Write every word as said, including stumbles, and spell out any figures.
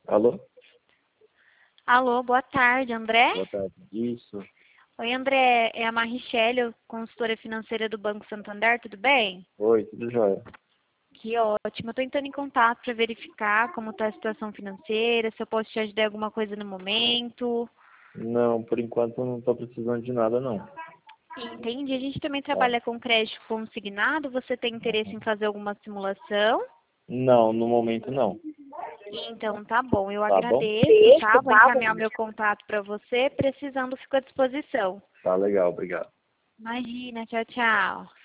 Alô? Alô, boa tarde, André? Boa tarde. Isso. Oi, André, é a Marichelli, consultora financeira do Banco Santander, tudo bem? Oi, tudo jóia? Que ótimo, eu estou entrando em contato para verificar como está a situação financeira, se eu posso te ajudar em alguma coisa no momento. Não, por enquanto eu não estou precisando de nada, não. Entendi, a gente também Tá. trabalha com crédito consignado, você tem interesse em fazer alguma simulação? Não, no momento não. Então, tá bom, eu Tá bom? agradeço, tá? Vou encaminhar o meu contato para você, precisando, fico à disposição. Tá legal, obrigado. Imagina, tchau, tchau.